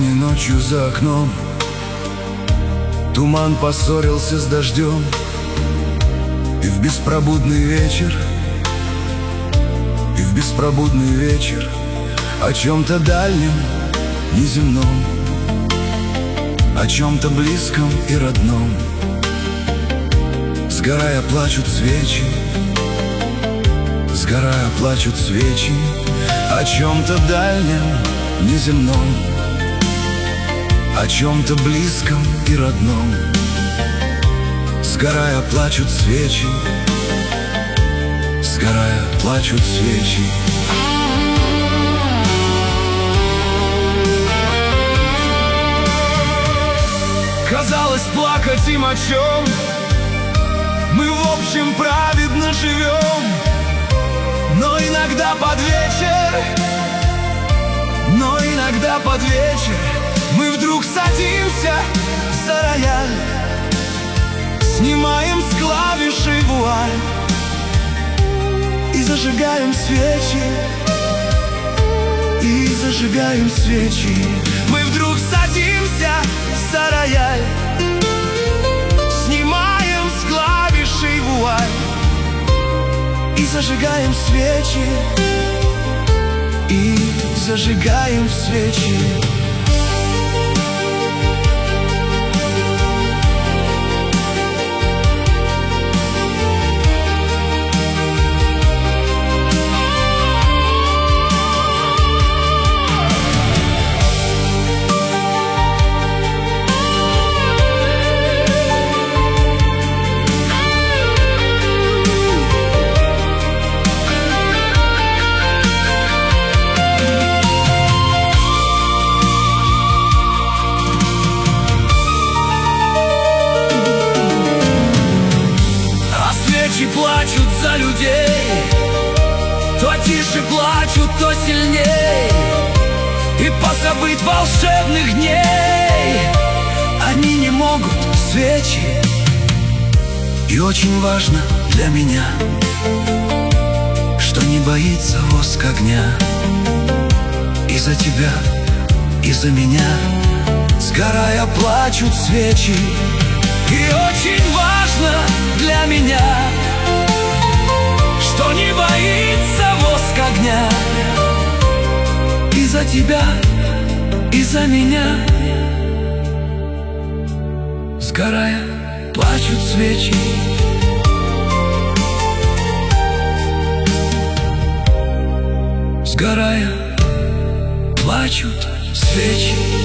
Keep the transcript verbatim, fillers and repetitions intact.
Осенней ночью за окном туман поссорился с дождем, и в беспробудный вечер, и в беспробудный вечер о чем-то дальнем, неземном, о чем-то близком и родном. Сгорая плачут свечи, сгорая плачут свечи о чем-то дальнем, неземном, о чем-то близком и родном. Сгорая плачут свечи, сгорая плачут свечи. Казалось, плакать им о чем? Мы в общем праведно живем. Но иногда под вечер, но иногда под вечер мы вдруг садимся за рояль, снимаем с клавишей вуаль и зажигаем свечи, и зажигаем свечи. Мы вдруг садимся за рояль, снимаем с клавишей вуаль и зажигаем свечи, и зажигаем свечи. Плачут за людей, то тише плачут, то сильней, и позабыть волшебных дней они не могут, свечи. И очень важно для меня, что не боится воск огня. И за тебя, и за меня сгорая плачут свечи. И очень важно для меня, что не боится воск огня. И за тебя, и за меня сгорая плачут свечи. Сгорая плачут свечи.